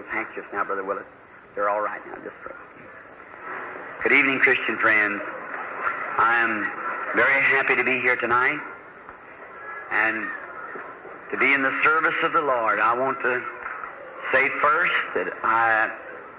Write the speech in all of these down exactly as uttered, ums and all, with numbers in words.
those handkerchiefs now, Brother Willis. They're all right now, just pray. Good evening, Christian friends. I am very happy to be here tonight and to be in the service of the Lord. I want to say first that I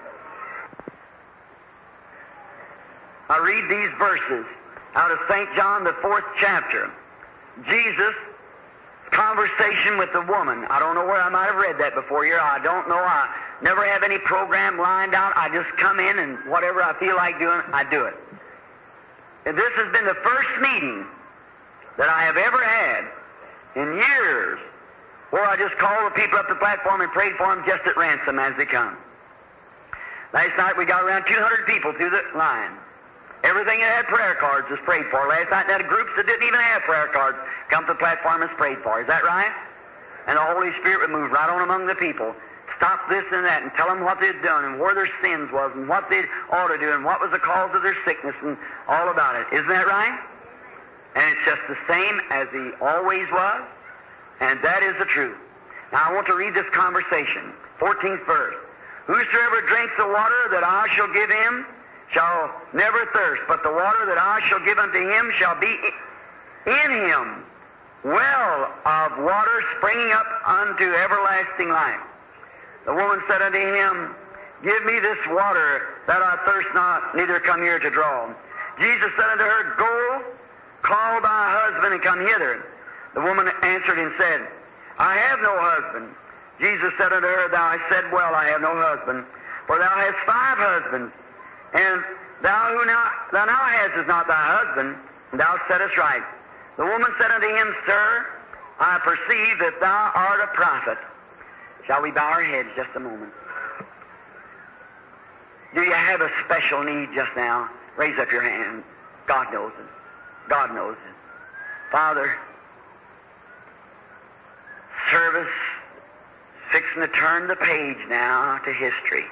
I read these verses out of Saint John, the fourth chapter. Jesus' conversation with the woman. I don't know where I might have read that before here. I don't know. I never have any program lined out. I just come in and whatever I feel like doing, I do it. And this has been the first meeting that I have ever had in years where I just called the people up the platform and prayed for them just at ransom as they come. Last night we got around two hundred people through the line. Everything that had prayer cards was prayed for. Last night there had groups that didn't even have prayer cards come to the platform and was prayed for. Is that right? And the Holy Spirit would move right on among the people. Stop this and that and tell them what they'd done and where their sins was and what they ought to do and what was the cause of their sickness and all about it. Isn't that right? And it's just the same as He always was. And that is the truth. Now I want to read this conversation. fourteenth verse. Whosoever drinks the water that I shall give him shall never thirst, but the water that I shall give unto him shall be in him well of water springing up unto everlasting life. The woman said unto him, Give me this water, that I thirst not, neither come here to draw. Jesus said unto her, Go, call thy husband, and come hither. The woman answered and said, I have no husband. Jesus said unto her, Thou hast said well, I have no husband, for thou hast five husbands, and thou who now, thou now hast is not thy husband, and thou saidst right. The woman said unto him, Sir, I perceive that thou art a prophet. Shall we bow our heads just a moment? Do you have a special need just now? Raise up your hand. God knows it. God knows it. Father, service fixing to turn the page now to history.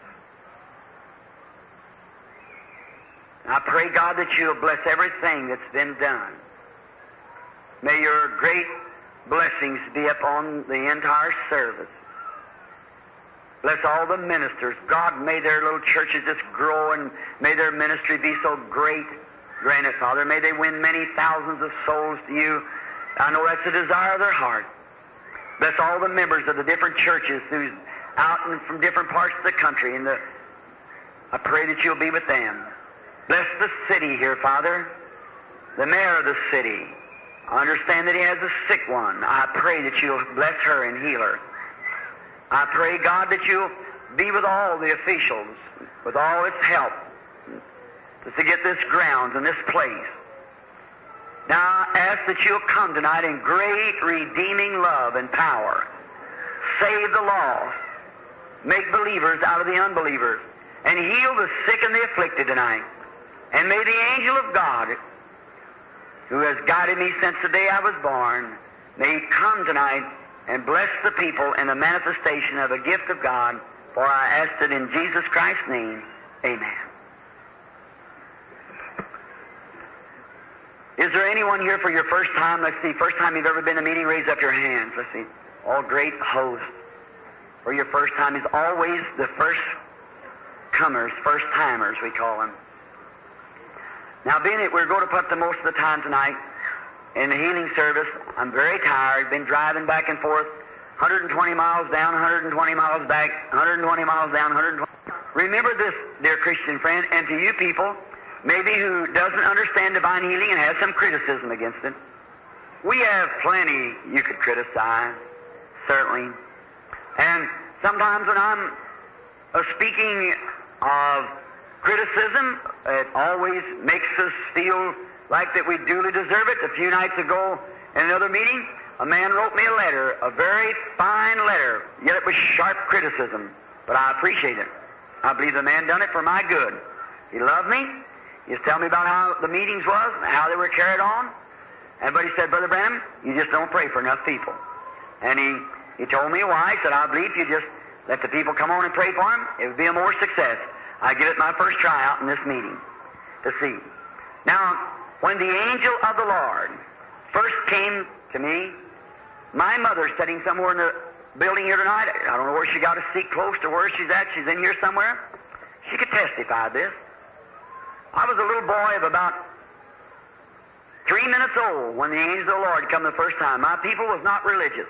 I pray, God, that you'll bless everything that's been done. May your great blessings be upon the entire service. Bless all the ministers. God, may their little churches just grow and may their ministry be so great. Grant it, Father. May they win many thousands of souls to you. I know that's the desire of their heart. Bless all the members of the different churches who's out and from different parts of the country. And the, I pray that you'll be with them. Bless the city here, Father. The mayor of the city. I understand that he has a sick one. I pray that you'll bless her and heal her. I pray, God, that you'll be with all the officials, with all its help, just to get this grounds and this place. Now I ask that you'll come tonight in great redeeming love and power. Save the lost. Make believers out of the unbelievers. And heal the sick and the afflicted tonight. And may the angel of God, who has guided me since the day I was born, may he come tonight and bless the people in the manifestation of the gift of God. For I ask it in Jesus Christ's name. Amen. Is there anyone here for your first time? Let's see. First time you've ever been to a meeting, raise up your hands. Let's see. All great hosts. For your first time is always the first comers, first timers, we call them. Now, being that we're going to put the most of the time tonight in the healing service, I'm very tired. Been driving back and forth, one hundred twenty miles down, one hundred twenty miles back, one hundred twenty miles down, one hundred twenty. Remember this, dear Christian friend, and to you people, maybe who doesn't understand divine healing and has some criticism against it. We have plenty you could criticize, certainly. And sometimes when I'm uh, speaking of criticism, it always makes us feel like that we duly deserve it. A few nights ago in another meeting, a man wrote me a letter, a very fine letter, yet it was sharp criticism. But I appreciate it. I believe the man done it for my good. He loved me. He was telling me about how the meetings was and how they were carried on. And but he said, Brother Branham, you just don't pray for enough people. And he, he told me why. He said, I believe if you just let the people come on and pray for him, it would be a more success. I give it my first try out in this meeting to see. Now, when the angel of the Lord first came to me, my mother sitting somewhere in the building here tonight. I don't know where she got a seat close to where she's at. She's in here somewhere. She could testify to this. I was a little boy of about three minutes old when the angel of the Lord come the first time. My people was not religious.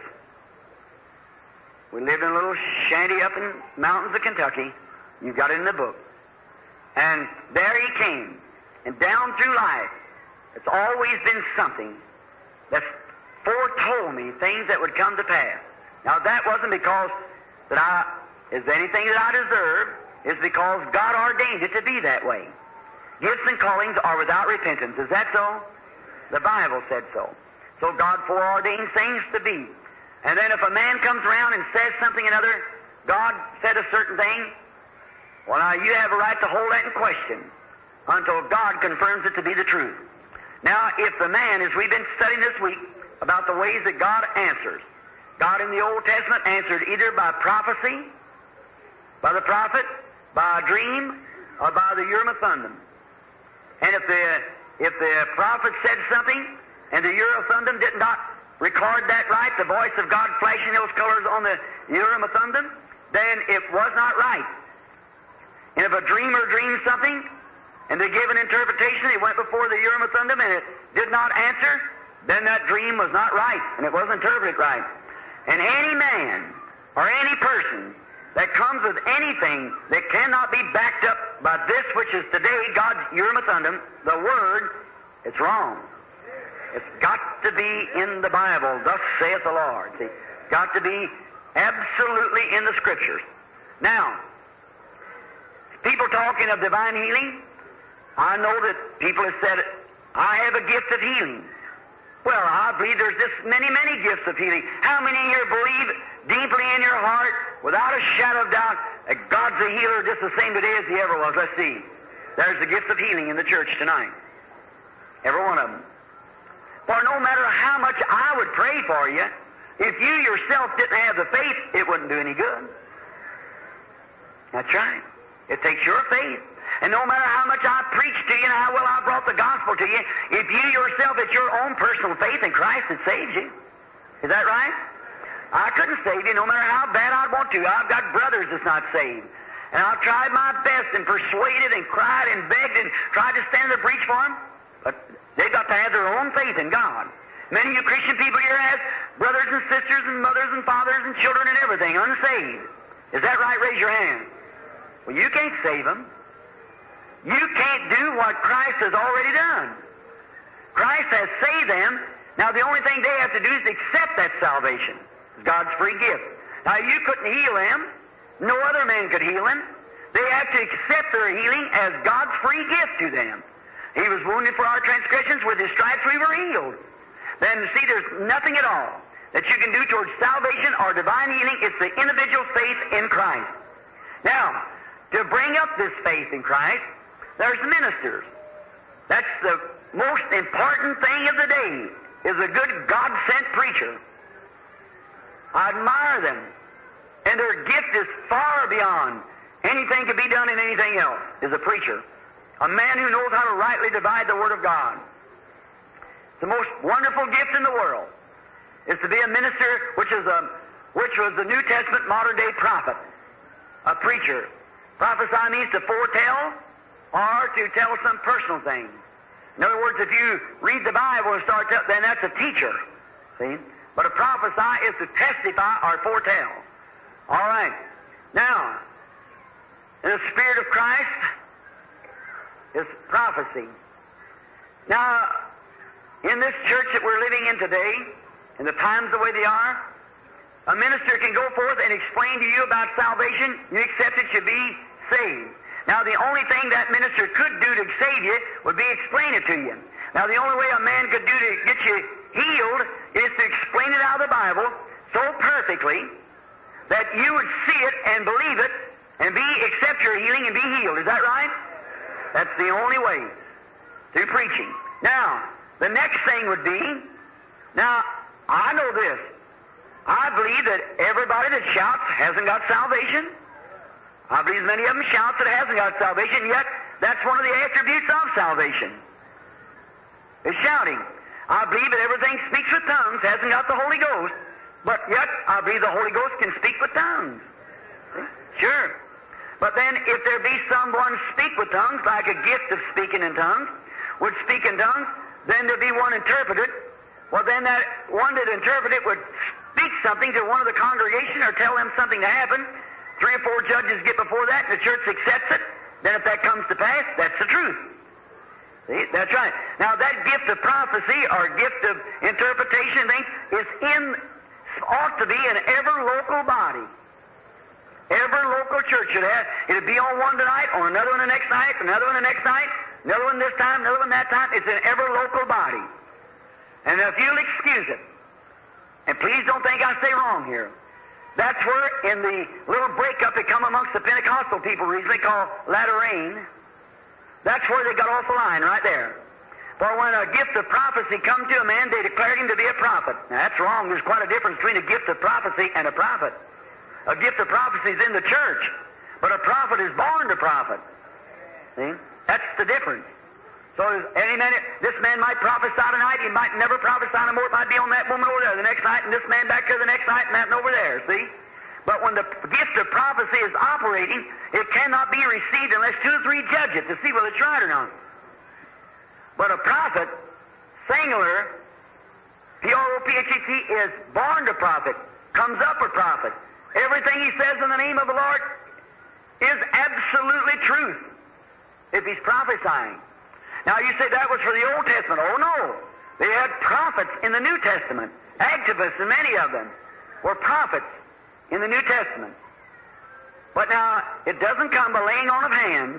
We lived in a little shanty up in the mountains of Kentucky. You've got it in the book. And there he came. And down through life, it's always been something that's foretold me things that would come to pass. Now that wasn't because that I is anything that I deserve. It's because God ordained it to be that way. Gifts and callings are without repentance. Is that so? The Bible said so. So God foreordained things to be. And then if a man comes around and says something another, God said a certain thing, well, now you have a right to hold that in question until God confirms it to be the truth. Now, if the man, as we've been studying this week about the ways that God answers, God in the Old Testament answered either by prophecy, by the prophet, by a dream, or by the Urim and Thummim. And if the if the prophet said something and the Urim and Thummim did not record that right, the voice of God flashing those colors on the Urim and Thummim, then it was not right. And if a dreamer dreamed something and they gave an interpretation, it went before the Urim and Thummim and it did not answer, then that dream was not right and it wasn't interpreted right. And any man or any person that comes with anything that cannot be backed up by this which is today God's Urim and Thummim, the Word, it's wrong. It's got to be in the Bible, thus saith the Lord. See, it's got to be absolutely in the Scriptures. Now, people talking of divine healing, I know that people have said, I have a gift of healing. Well, I believe there's just many, many gifts of healing. How many here believe deeply in your heart, without a shadow of doubt, that God's a healer just the same today as He ever was? Let's see. There's the gift of healing in the church tonight. Every one of them. For no matter how much I would pray for you, if you yourself didn't have the faith, it wouldn't do any good. That's right. It takes your faith. And no matter how much I preach to you and how well I brought the gospel to you, if you yourself, it's your own personal faith in Christ that saves you. Is that right? I couldn't save you no matter how bad I'd want to. I've got brothers that's not saved. And I've tried my best and persuaded and cried and begged and tried to stand in the breach for them. But they've got to have their own faith in God. Many of you Christian people here have brothers and sisters and mothers and fathers and children and everything unsaved. Is that right? Raise your hand. Well, you can't save them. You can't do what Christ has already done. Christ has saved them. Now the only thing they have to do is accept that salvation. It's God's free gift. Now you couldn't heal them. No other man could heal them. They have to accept their healing as God's free gift to them. He was wounded for our transgressions. With His stripes we were healed. Then see, there's nothing at all that you can do towards salvation or divine healing. It's the individual faith in Christ. Now, to bring up this faith in Christ, there's ministers. That's the most important thing of the day, is a good God-sent preacher. I admire them. And their gift is far beyond anything can be done in anything else, is a preacher. A man who knows how to rightly divide the Word of God. The most wonderful gift in the world is to be a minister, which is a, which was the New Testament modern-day prophet, a preacher. Prophesy means to foretell or to tell some personal thing. In other words, if you read the Bible and start to, then that's a teacher. See? But a prophesy is to testify or foretell. All right. Now, in the Spirit of Christ is prophecy. Now, in this church that we're living in today, in the times the way they are, a minister can go forth and explain to you about salvation. You accept it, you be saved. Now, the only thing that minister could do to save you would be explain it to you. Now, the only way a man could do to get you healed is to explain it out of the Bible so perfectly that you would see it and believe it and be accept your healing and be healed. Is that right? That's the only way through preaching. Now, the next thing would be, now, I know this. I believe that everybody that shouts hasn't got salvation. I believe many of them shout that hasn't got salvation, yet that's one of the attributes of salvation, is shouting. I believe that everything speaks with tongues hasn't got the Holy Ghost, But yet, I believe the Holy Ghost can speak with tongues. Sure. But then, if there be someone speak with tongues, like a gift of speaking in tongues, would speak in tongues, then there be one interpreted. Well, then that one that interpreted would speak something to one of the congregation or tell them something to happen. Three or four judges get before that, and the church accepts it. Then if that comes to pass, that's the truth. See, that's right. Now, that gift of prophecy or gift of interpretation thing is in, ought to be in every local body. Every local church should have. It'll be on one tonight, on another one the next night, another one the next night, another one this time, another one that time. It's in every local body. And if you'll excuse it, and please don't think I say wrong here, that's where in the little breakup that come amongst the Pentecostal people recently called latter rain, that's where they got off the line right there. For when a gift of prophecy come to a man, they declared him to be a prophet. Now that's wrong. There's quite a difference between a gift of prophecy and a prophet. A gift of prophecy is in the church, but a prophet is born to prophet. See? That's the difference. So any minute, this man might prophesy tonight, he might never prophesy no more. It might be on that woman over there the next night, and this man back here the next night, and that and over there, see? But when the gift of prophecy is operating, it cannot be received unless two or three judge it to see whether it's right or not. But a prophet, singular, P R O P H E T, is born to prophet, comes up a prophet. Everything he says in the name of the Lord is absolutely truth if he's prophesying. Now you say that was for the Old Testament. Oh no. They had prophets in the New Testament. Agabus and many of them were prophets in the New Testament. But now, it doesn't come by laying on of hands.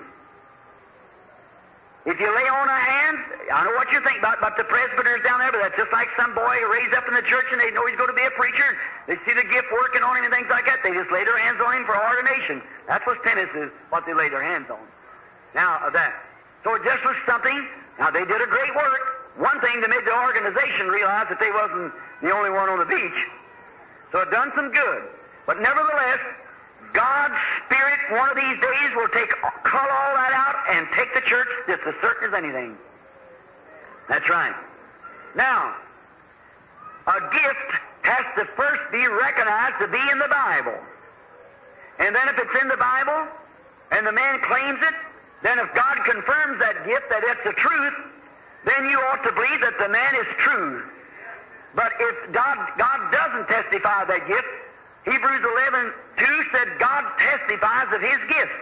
If you lay on of hands, I know what you think about, about the presbyters down there, but that's just like some boy raised up in the church and they know he's going to be a preacher. They see the gift working on him and things like that. They just lay their hands on him for ordination. That's what tennis is, what they lay their hands on. Now, of that. So it just was something. Now, they did a great work. One thing, they made the organization realize that they wasn't the only one on the beach. So it done some good. But nevertheless, God's Spirit one of these days will take, cull all that out and take the church just as certain as anything. That's right. Now, a gift has to first be recognized to be in the Bible. And then if it's in the Bible and the man claims it, then if God confirms that gift, that it's the truth, then you ought to believe that the man is true. But if God, God doesn't testify of that gift, Hebrews eleven two said God testifies of His gift.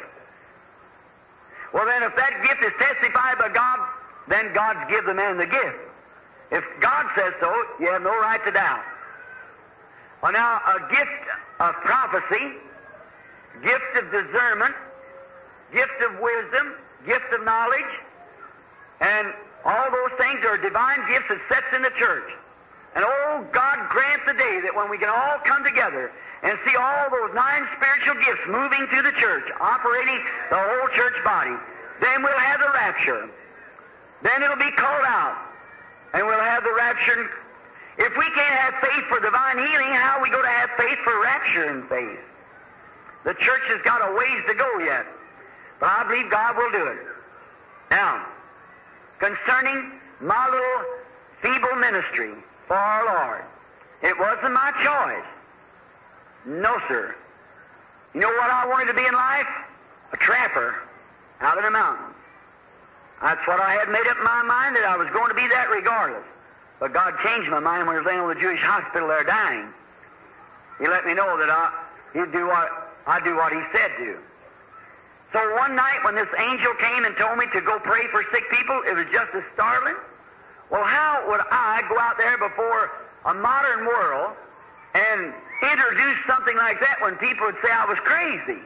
Well then, if that gift is testified by God, then God's give the man the gift. If God says so, you have no right to doubt. Well now, a gift of prophecy, gift of discernment, gift of wisdom, gift of knowledge, and all those things are divine gifts that sets in the church. And oh, God grant the day that when we can all come together and see all those nine spiritual gifts moving through the church, operating the whole church body, then we'll have the rapture. Then it'll be called out, and we'll have the rapture. If we can't have faith for divine healing, how are we going to have faith for rapture and faith? The church has got a ways to go yet, but I believe God will do it. Now, concerning my little feeble ministry for our Lord, it wasn't my choice. No, sir. You know what I wanted to be in life? A trapper out in the mountains. That's what I had made up in my mind, that I was going to be that regardless. But God changed my mind when I was laying on the Jewish hospital there dying. He let me know that I, He'd do what, I'd do what He said to. So one night when this angel came and told me to go pray for sick people, it was just as startling. Well, how would I go out there before a modern world and introduce something like that when people would say I was crazy?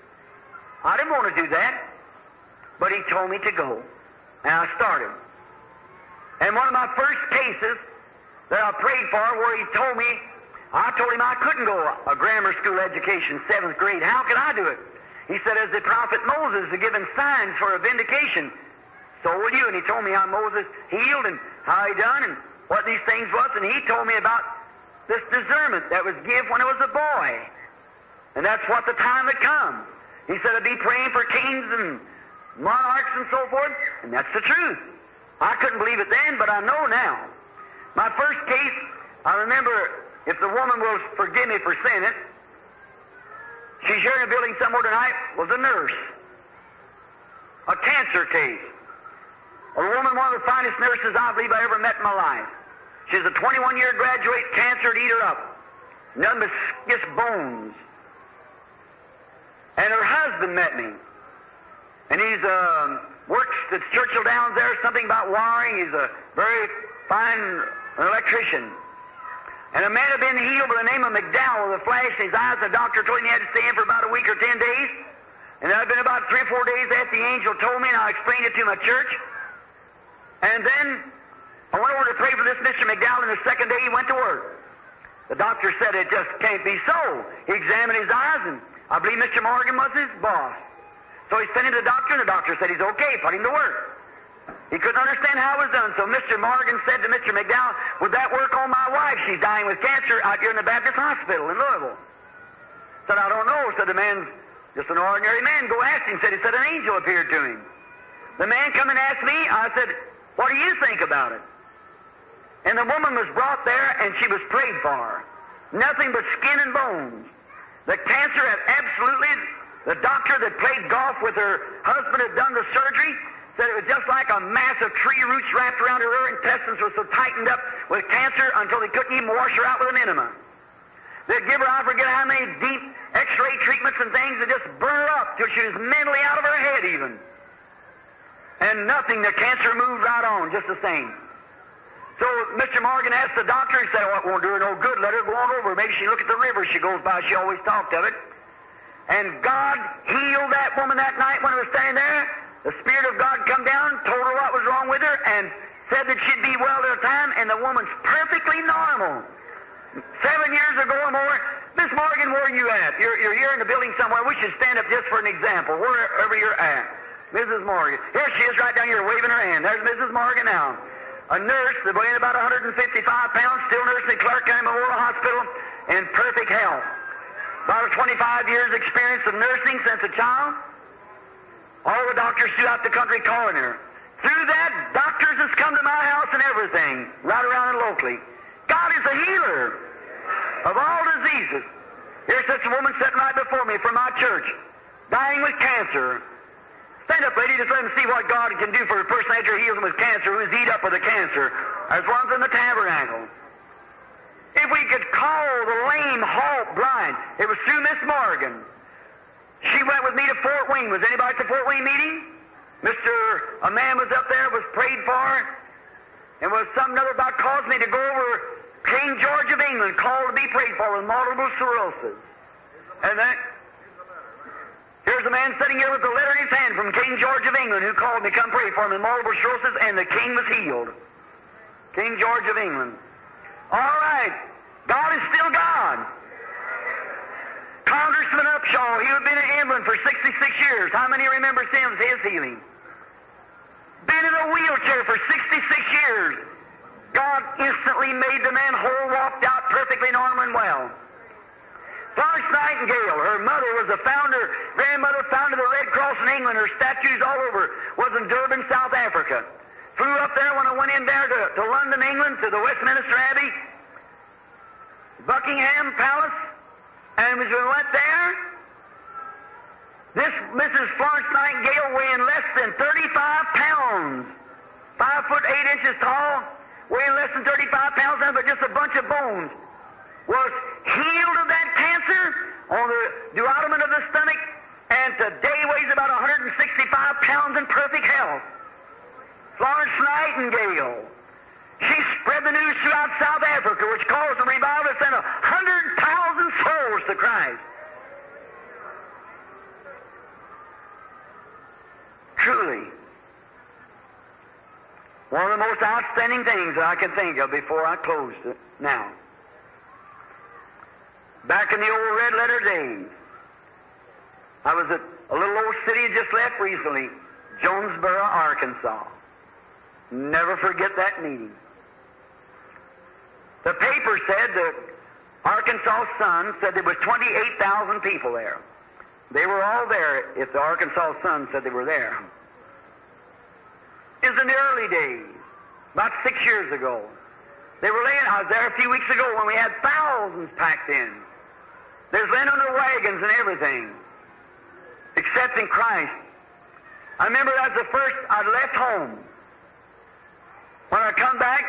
I didn't want to do that. But He told me to go. And I started. And one of my first cases that I prayed for, where He told me, I told Him I couldn't go a grammar school education, seventh grade. How could I do it? He said, as the prophet Moses had given signs for a vindication, so will you. And he told me how Moses healed and how he done and what these things was. And he told me about this discernment that was given when I was a boy. And that's what the time had come. He said, I'd be praying for kings and monarchs and so forth. And that's the truth. I couldn't believe it then, but I know now. My first case, I remember if the woman will forgive me for saying it, she's here in a building somewhere tonight, was a nurse. A cancer case. A woman, one of the finest nurses I believe I ever met in my life. She's a twenty-one-year graduate, cancer to eat her up. Nothing but just bones. And her husband met me. And he's, uh, works at Churchill Downs there, something about wiring. He's a very fine electrician. And a man had been healed by the name of McDowell with a flash in his eyes. The doctor told him he had to stay in for about a week or ten days. And that had been about three or four days after the angel told me, and I explained it to my church. And then I went over to pray for this Mister McDowell, and the second day he went to work. The doctor said it just can't be so. He examined his eyes, and I believe Mister Morgan was his boss. So he sent him to the doctor, and the doctor said he's okay, put him to work. He couldn't understand how it was done, so Mister Morgan said to Mister McDowell, would that work on my wife? She's dying with cancer out here in the Baptist Hospital in Louisville. Said, I don't know. Said the man, just an ordinary man. Go ask him. Said, he said an angel appeared to him. The man come and asked me. I said, what do you think about it? And the woman was brought there, and she was prayed for. Nothing but skin and bones. The cancer had absolutely, the doctor that played golf with her husband had done the surgery, said it was just like a mass of tree roots wrapped around her. Her intestines were so tightened up with cancer until they couldn't even wash her out with an enema. They'd give her, I forget how many deep x-ray treatments and things that just burn her up till she was mentally out of her head even. And nothing, the cancer moved right on, just the same. So Mister Morgan asked the doctor, he said, oh, it won't do her no good. Let her go on over. Maybe she look at the river she goes by. She always talked of it. And God healed that woman that night when I was standing there. The Spirit of God come down, told her what was wrong with her, and said that she'd be well at a time, and the woman's perfectly normal. Seven years ago or more, Miss Morgan, where are you at? You're, you're here in the building somewhere. We should stand up just for an example, wherever you're at. Missus Morgan. Here she is right down here waving her hand. There's Missus Morgan now. A nurse that weighed about one hundred fifty-five pounds, still nursing at Clark County Memorial Hospital, in perfect health. About twenty-five years experience of nursing since a child. All the doctors throughout the country calling her. Through that, doctors has come to my house and everything, right around and locally. God is a healer of all diseases. Here's such a woman sitting right before me from my church, dying with cancer. Stand up, lady, just let them see what God can do for a person after he heals them with cancer, who's eat up with the cancer. There's ones in the tabernacle. If we could call the lame, halt, blind, it was through Miss Morgan. She went with me to Fort Wayne. Was anybody at the Fort Wayne meeting? Mister A man was up there, was prayed for, and was something other about caused me to go over King George of England, called to be prayed for with multiple sclerosis. And that, here's a man sitting here with a letter in his hand from King George of England who called me, come pray for him with multiple sclerosis, and the king was healed. King George of England. All right. God is still God. Congressman Upshaw, he had been in England for sixty-six years. How many remember him, his healing? Been in a wheelchair for sixty-six years. God instantly made the man whole, walked out perfectly normal and well. Florence Nightingale, her mother was the founder, grandmother founded the Red Cross in England. Her statues all over, was in Durban, South Africa. Flew up there when I went in there to, to London, England, to the Westminster Abbey, Buckingham Palace, and as we went there, this Missus Florence Nightingale weighing less than thirty-five pounds, five foot eight inches tall, weighing less than thirty-five pounds, but just a bunch of bones, was healed of that cancer on the duodenum of the stomach, and today weighs about one hundred sixty-five pounds in perfect health. Florence Nightingale. She spread the news throughout South Africa, which caused a revival that sent a hundred thousand souls to Christ. Truly, one of the most outstanding things that I can think of before I close it now. Back in the old red letter days, I was at a little old city I just left recently, Jonesboro, Arkansas. Never forget that meeting. The paper said that Arkansas Sun said there was twenty-eight thousand people there. They were all there if the Arkansas Sun said they were there. It was in the early days, about six years ago. They were laying, I was there a few weeks ago when we had thousands packed in. There's laying on their wagons and everything, accepting Christ. I remember that was the first I'd left home. When I come back,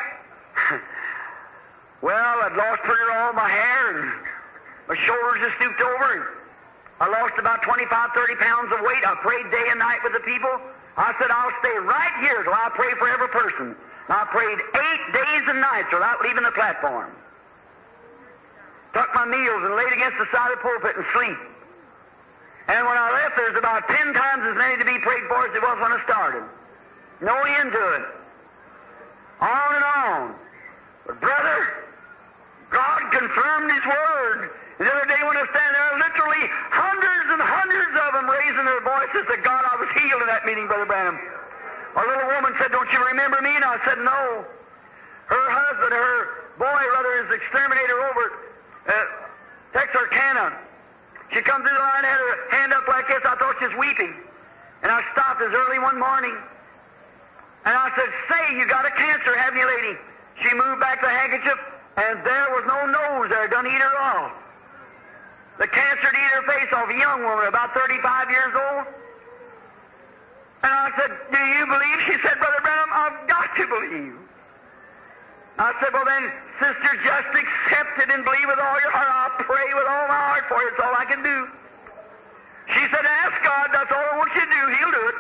well, I'd lost pretty all my hair, and my shoulders just stooped over. I lost about twenty-five, thirty pounds of weight. I prayed day and night with the people. I said, I'll stay right here till I pray for every person. I prayed eight days and nights without leaving the platform. Took my meals and laid against the side of the pulpit and sleep. And when I left, there's about ten times as many to be prayed for as there was when I started. No end to it. On and on. But brother, God confirmed His Word. The other day when I stand there, literally hundreds and hundreds of them raising their voices to God. I was healed in that meeting, Brother Branham. A little woman said, don't you remember me? And I said, no. Her husband, her boy, rather, is exterminator over at uh, Texarkana. She come through the line, had her hand up like this. I thought she was weeping. And I stopped as early one morning. And I said, say, you got a cancer, haven't you, lady? She moved back the handkerchief, and there was no nose there. Done eat her off. The cancer had eat her face off, a young woman, about thirty-five years old. And I said, do you believe? She said, Brother Branham, I've got to believe. I said, well then, sister, just accept it and believe with all your heart. I'll pray with all my heart for you. It's all I can do. She said, ask God. That's all I want you to do. He'll do it.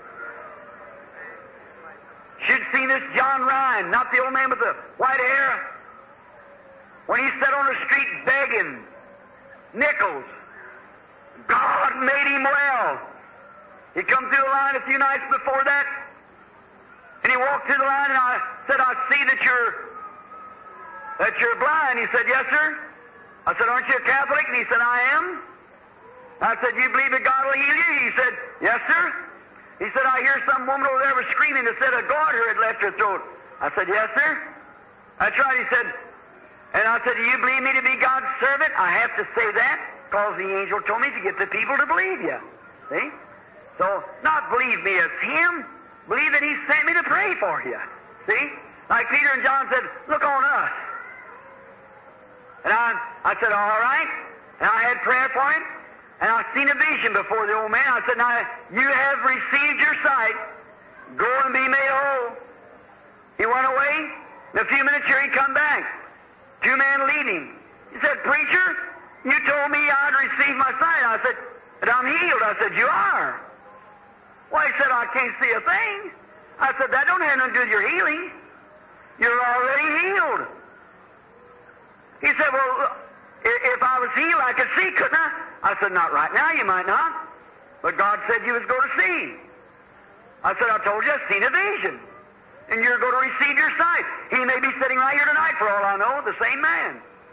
She'd seen this John Ryan, not the old man with the white hair, when he sat on the street begging nickels. God made him well. He come through the line a few nights before that, and he walked through the line, and I said, I see that you're that you're blind. He said, yes, sir. I said, aren't you a Catholic? And he said, I am. I said, do you believe that God will heal you? He said, yes, sir. He said, I hear some woman over there was screaming that said a garter had left her throat. I said, yes, sir. That's right. He said, and I said, do you believe me to be God's servant? I have to say that because the angel told me to get the people to believe you. See? So, not believe me as Him, believe that He sent me to pray for you. See? Like Peter and John said, look on us. And I, I said, all right. And I had prayer for him. And I seen a vision before the old man. I said, now, you have received your sight. Go and be made whole. He went away. In a few minutes here, he come back. Two men lead him. He said, preacher, you told me I'd received my sight. I said, but I'm healed. I said, you are. Well, he said, I can't see a thing. I said, that don't have nothing to do with your healing. You're already healed. He said, well, if I was healed, I could see, couldn't I? I said, not right now, you might not. But God said you was going to see. I said, I told you I've seen a vision. And you're going to receive your sight. He may be sitting right here tonight, for all I know, the same man.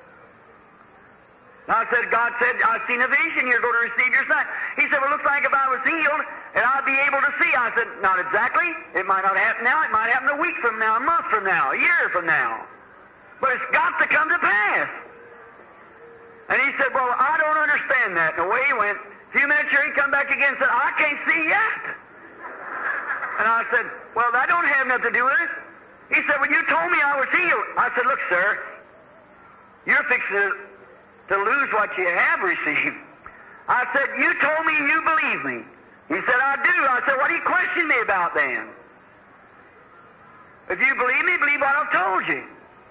I said, God said, I've seen a vision, you're going to receive your sight. He said, well, it looks like if I was healed, and I'd be able to see. I said, not exactly. It might not happen now. It might happen a week from now, a month from now, a year from now. But it's got to come to pass. And he said, well, I don't understand that. And away he went. A few minutes later, he come back again and said, I can't see yet. And I said, well, that don't have nothing to do with it. He said, well, you told me I was healed. I said, look, sir, you're fixing to to lose what you have received. I said, you told me you believe me. He said, I do. I said, what do you question me about then? If you believe me, believe what I've told you.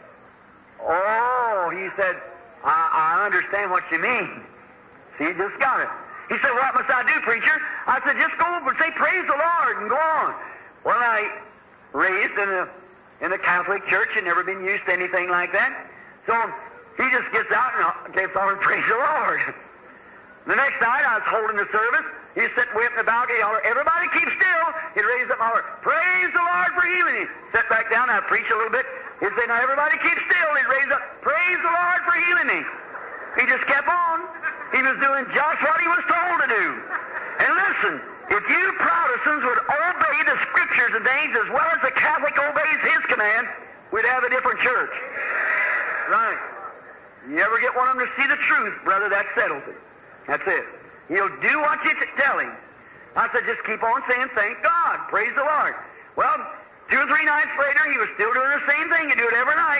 Oh, he said, I, I understand what you mean. See, you just got it. He said, what must I do, preacher? I said, just go over and say, praise the Lord, and go on. Well, I raised in a, in a Catholic church and never been used to anything like that. So he just gets out and gets on and praise the Lord. The next night I was holding the service. He's sitting way up in the balcony. Everybody keep still. He'd raise up my heart. Praise the Lord for healing. He'd sit back down. I'd preach a little bit. He'd say, now everybody keep still. He'd raise up. Praise the Lord for healing me. He just kept on. He was doing just what he was told to do. And listen, if you Protestants would obey the Scriptures and things as well as the Catholic obeys his command, we'd have a different church. Right. You ever get one of them to see the truth, brother, that settles it. That's it. He'll do what you tell him. I said, just keep on saying, thank God, praise the Lord. Well, two or three nights later, he was still doing the same thing. He'd do it every night.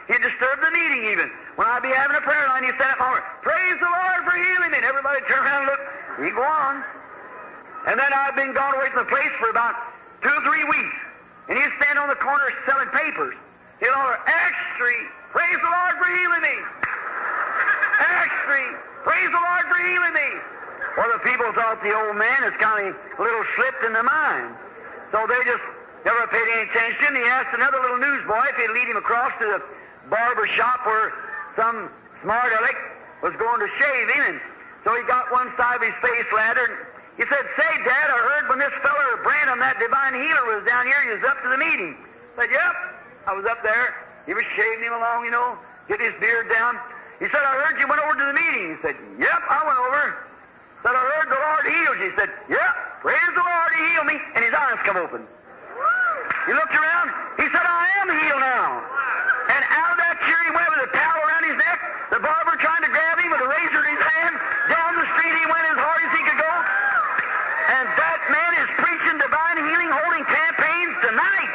He'd disturb the meeting even. When I'd be having a prayer line, he'd stand up and holler, praise the Lord for healing me. And everybody turn around and look. He'd go on. And then I'd been gone away from the place for about two or three weeks. And he'd stand on the corner selling papers. He'd holler, Acts Street, praise the Lord for healing me. Acts Street, praise the Lord for healing me. Well, the people thought the old man is kind of a little slipped in the mind. So they just never paid any attention. He asked another little newsboy if he'd lead him across to the barber shop where some smart aleck was going to shave him. And so he got one side of his face lathered. He said, say, Dad, I heard when this feller, Branham, that divine healer, was down here, he was up to the meeting. I said, yep, I was up there. He was shaving him along, you know, getting his beard down. He said, I heard you went over to the meeting. He said, yep, I went over. He said, I heard the Lord healed you. He said, yep, praise the Lord, he healed me. And his eyes come open. He looked around. He said, I am healed now. And out of that chair he went with a towel around his neck, the barber trying to grab him with a razor in his hand. Down the street he went as hard as he could go. And that man is preaching divine healing, holding campaigns tonight.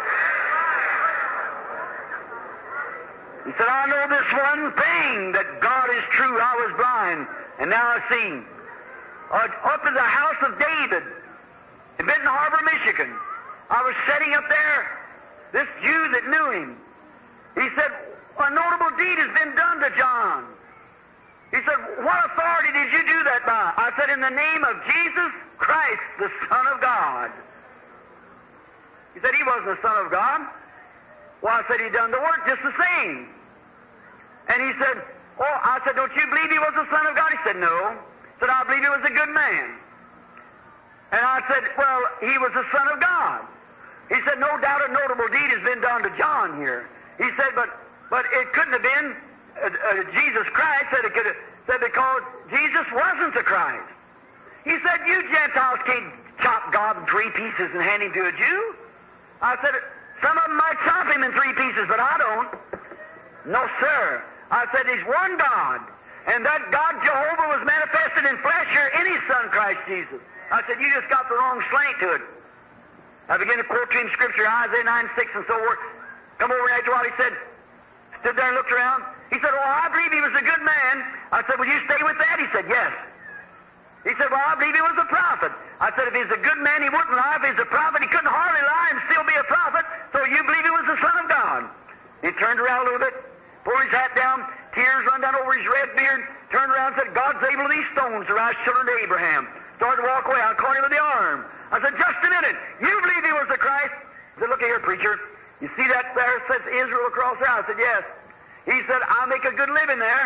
He said, I know this one thing, that God is true. I was blind, and now I see. Uh, up in the house of David in Benton Harbor, Michigan, I was sitting up there, this Jew that knew him. He said, a notable deed has been done to John. He said, what authority did you do that by? I said, in the name of Jesus Christ, the Son of God. He said, he wasn't the Son of God. Well, I said, he done the work just the same. And he said, oh, I said, don't you believe he was the Son of God? He said, no. He said, I believe he was a good man. And I said, well, he was the Son of God. He said, no doubt a notable deed has been done to John here. He said, but but it couldn't have been uh, uh, Jesus Christ. Said it could have, said because Jesus wasn't the Christ. He said, you Gentiles can't chop God in three pieces and hand him to a Jew. I said, some of them might chop him in three pieces, but I don't. No, sir. I said, he's one God. And that God Jehovah was manifested in flesh here in his Son, Christ Jesus. I said, you just got the wrong slant to it. I began to quote to him Scripture, Isaiah nine six and so forth. Come over and after a while he said, stood there and looked around. He said, well, I believe he was a good man. I said, will you stay with that? He said, yes. He said, well, I believe he was a prophet. I said, if he's a good man, he wouldn't lie. If he's a prophet, he couldn't hardly lie and still be a prophet. So you believe he was the Son of God. He turned around a little bit, pulled his hat down, tears run down over his red beard, turned around and said, God's able of these stones to rise children to Abraham. Started to walk away. I caught him with the arm. I said, just a minute. You believe he was the Christ? He said, look here, preacher. You see that there says Israel across there? I said, yes. He said, I'll make a good living there.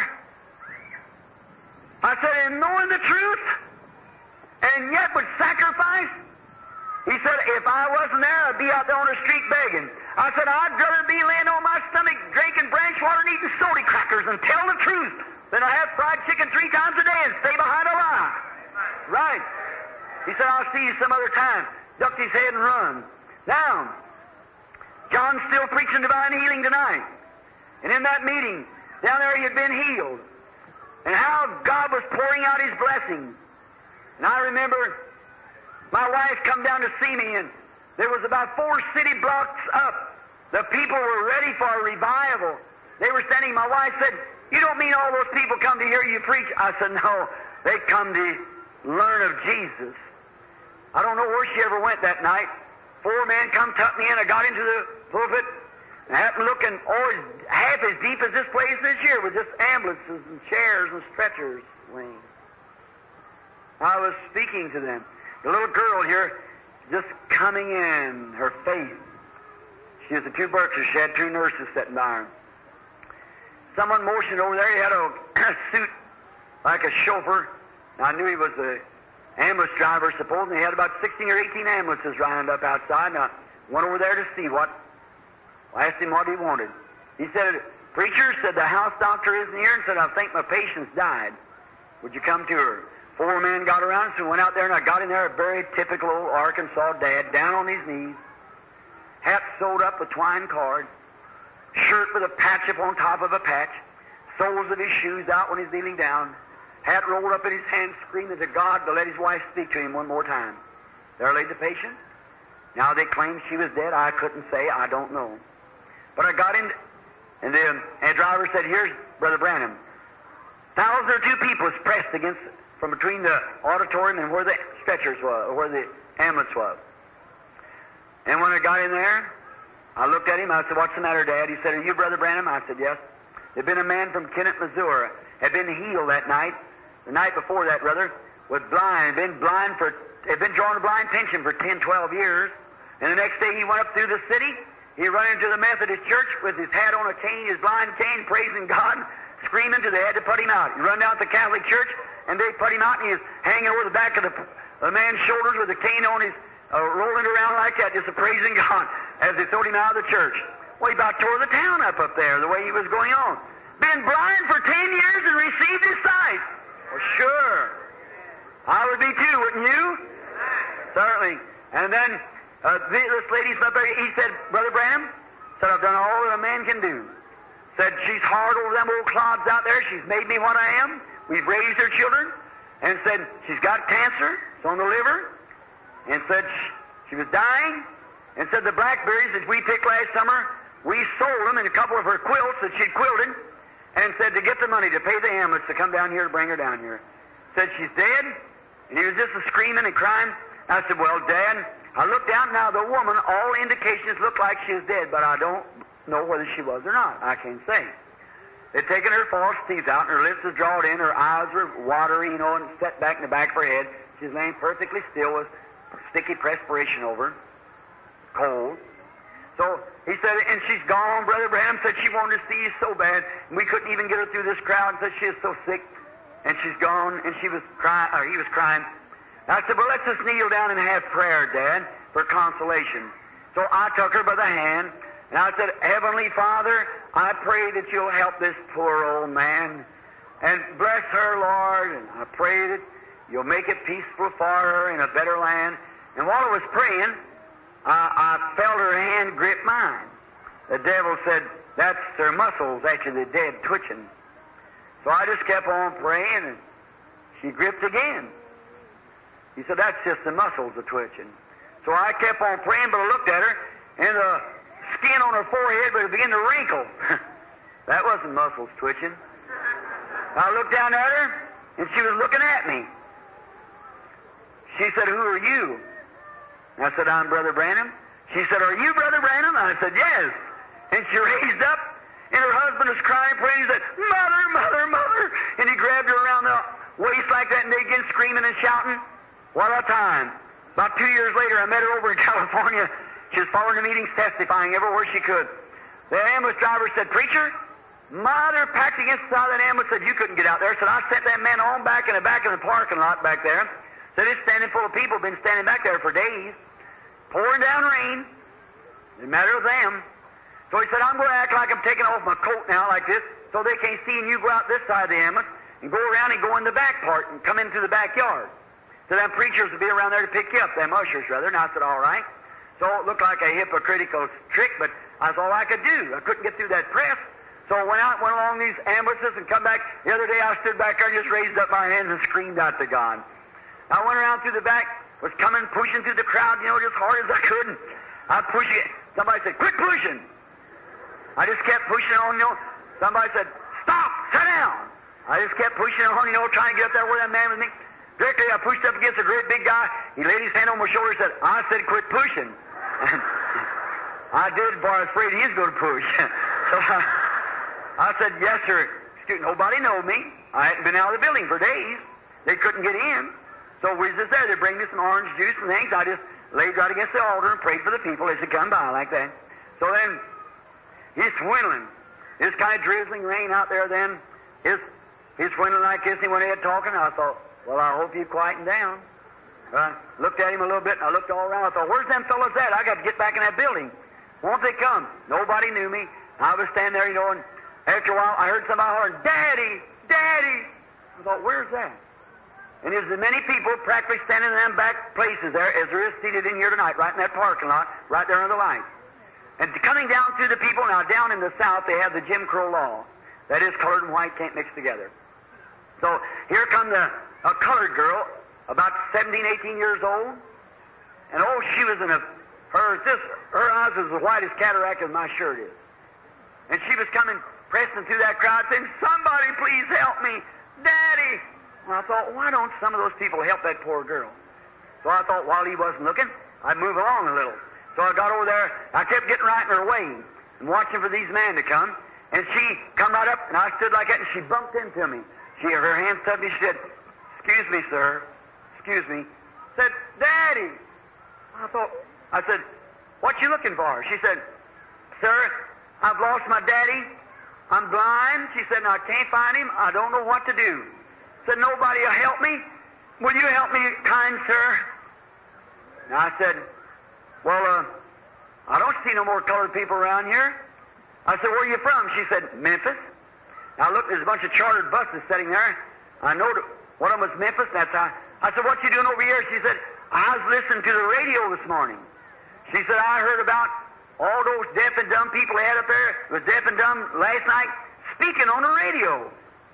I said, and knowing the truth, and yet would sacrifice? He said, if I wasn't there, I'd be out there on the street begging. I said, I'd rather be laying on my stomach drinking branch water and eating soda crackers and tell the truth than I have fried chicken three times a day and stay behind a lie. Right. He said, I'll see you some other time. Ducked his head and run. Now, John's still preaching divine healing tonight. And in that meeting, down there he had been healed. And how God was pouring out his blessings. And I remember my wife come down to see me, and there was about four city blocks up. The people were ready for a revival. They were standing. My wife said, you don't mean all those people come to hear you preach? I said, no, they come to learn of Jesus. I don't know where she ever went that night. Four men come tuck me in. I got into the pulpit and happened looking oh, half as deep as this place this year with just ambulances and chairs and stretchers laying. I was speaking to them. The little girl here just coming in, her faith. She was a two Berkshire. She had two nurses sitting by her. Someone motioned over there. He had a suit like a chauffeur. Now, I knew he was the ambulance driver, supposedly. He had about sixteen or eighteen ambulances lined up outside. Now, I went over there to see what. I asked him what he wanted. He said, preacher, said the house doctor isn't here, and said, I think my patient's died. Would you come to her? Four men got around, so we went out there, and I got in there, a very typical old Arkansas dad, down on his knees, hat sewed up with twine cord, shirt with a patch up on top of a patch, soles of his shoes out when he's kneeling down, hat rolled up in his hand, screaming to God to let his wife speak to him one more time. There laid the patient. Now they claimed she was dead. I couldn't say. I don't know. But I got in, And the, and the driver said, here's Brother Branham. Thousand or two people was pressed against, from between the auditorium and where the stretchers was, or where the ambulance was. And when I got in there, I looked at him. I said, what's the matter, Dad? He said, are you Brother Branham? I said, yes. There'd been a man from Kennett, Missouri, had been healed that night. The night before that, brother, was blind, had been blind for, had been drawing a blind pension for ten, twelve years. And the next day he went up through the city. He run into the Methodist church with his hat on a cane, his blind cane, praising God, screaming till they had to put him out. He run down to the Catholic church, and they put him out, and he was hanging over the back of the, the man's shoulders with the cane on his, uh, rolling around like that, just praising God as they throwed him out of the church. Well, he about tore the town up up there, the way he was going on. Been blind for ten years and received his sight. Well, sure. I would be too, wouldn't you? Certainly. And then uh, this lady's up there, he said, Brother Branham, said, I've done all that a man can do. Said, she's hard over them old clods out there. She's made me what I am. We've raised her children. And said, she's got cancer. It's on the liver. And said, she was dying. And said, the blackberries that we picked last summer, we sold them in a couple of her quilts that she'd quilted. And said, to get the money to pay the ambulance to come down here to bring her down here. Said, she's dead. And he was just screaming and crying. I said, well, Dad, I looked out now, the woman, all indications look like she was dead, but I don't know whether she was or not. I can't say. They'd taken her false teeth out, and her lips was drawn in, her eyes were watery, you know, and set back in the back of her head. She's laying perfectly still with sticky perspiration over her, cold. So he said, and she's gone. Brother Branham said she wanted to see you so bad, and we couldn't even get her through this crowd, and said she was so sick, and she's gone, and she was crying, or he was crying. I said, well, let's just kneel down and have prayer, Dad, for consolation. So I took her by the hand, and I said, Heavenly Father, I pray that you'll help this poor old man, and bless her, Lord, and I pray that you'll make it peaceful for her in a better land. And while I was praying, I, I felt her hand grip mine. The devil said, that's her muscles after they're dead twitching. So I just kept on praying, and she gripped again. He said, that's just the muscles are twitching. So I kept on praying, but I looked at her, and the skin on her forehead would begin to wrinkle. That wasn't muscles twitching. I looked down at her, and she was looking at me. She said, who are you? I said, I'm Brother Branham. She said, are you Brother Branham? I said, yes. And she raised up, and her husband was crying, praying. He said, Mother, Mother, Mother. And he grabbed her around the waist like that, and they began screaming and shouting. What a time. About two years later, I met her over in California. She was following the meetings, testifying everywhere she could. The ambulance driver said, Preacher, Mother packed against the side of that ambulance, said, you couldn't get out there. Said, I sent that man on back in the back of the parking lot back there. Said, it's standing full of people, been standing back there for days. Pouring down rain. Didn't matter with them. So he said, I'm going to act like I'm taking off my coat now like this, so they can't see, and you go out this side of the ambulance and go around and go in the back part and come into the backyard. So them preachers would be around there to pick you up, them ushers rather. And I said, all right. So it looked like a hypocritical trick, but that's all I could do. I couldn't get through that press. So I went out, went along these ambulances, and come back. The other day I stood back there and just raised up my hands and screamed out to God. I went around through the back, was coming, pushing through the crowd, you know, just hard as I could. And I pushed it. Somebody said, quit pushing. I just kept pushing on, you know. Somebody said, stop, sit down. I just kept pushing on, you know, trying to get up there where that man was me. Directly, I pushed up against a great big guy. He laid his hand on my shoulder and said, I said quit pushing. And I did, but I was afraid he was going to push. So I, I said, yes, sir. Nobody knew me. I hadn't been out of the building for days. They couldn't get in. So we was just there. They bring me some orange juice and things. I just laid right against the altar and prayed for the people as they come by like that. So then, he's swindling. It's kind of drizzling rain out there then. He's, he's swindling like this. He went ahead talking. I thought, well, I hope you quieten down. I looked at him a little bit, and I looked all around. I thought, where's them fellas at? I got to get back in that building. Won't they come? Nobody knew me. I was standing there, you know, and after a while, I heard somebody hollering, Daddy! Daddy! I thought, where's that? And there's as many people practically standing in them back places there as there is seated in here tonight, right in that parking lot, right there under the light. And coming down through the people, now down in the South, they have the Jim Crow law. That is, colored and white can't mix together. So here come the a colored girl, about seventeen, eighteen years old, and oh, she was in a, her, this, her eyes was as white as cataract as my shirt is. And she was coming, pressing through that crowd, saying, "Somebody please help me. Daddy." Well, I thought, why don't some of those people help that poor girl? So I thought while he wasn't looking, I'd move along a little. So I got over there. I kept getting right in her way and watching for these men to come. And she come right up, and I stood like that, and she bumped into me. She, her hand touched me. She said, "Excuse me, sir. Excuse me." Said, "Daddy." I thought, I said, "What you looking for?" She said, "Sir, I've lost my daddy. I'm blind." She said, "And I can't find him. I don't know what to do." Said, "Nobody will help me. Will you help me, kind sir?" And I said, "Well, uh, I don't see no more colored people around here." I said, "Where are you from?" She said, "Memphis." Now look, there's a bunch of chartered buses sitting there. I know that one of them was Memphis. That's how. I said, "What you doing over here?" She said, "I was listening to the radio this morning." She said, "I heard about all those deaf and dumb people they had up there, was deaf and dumb last night, speaking on the radio."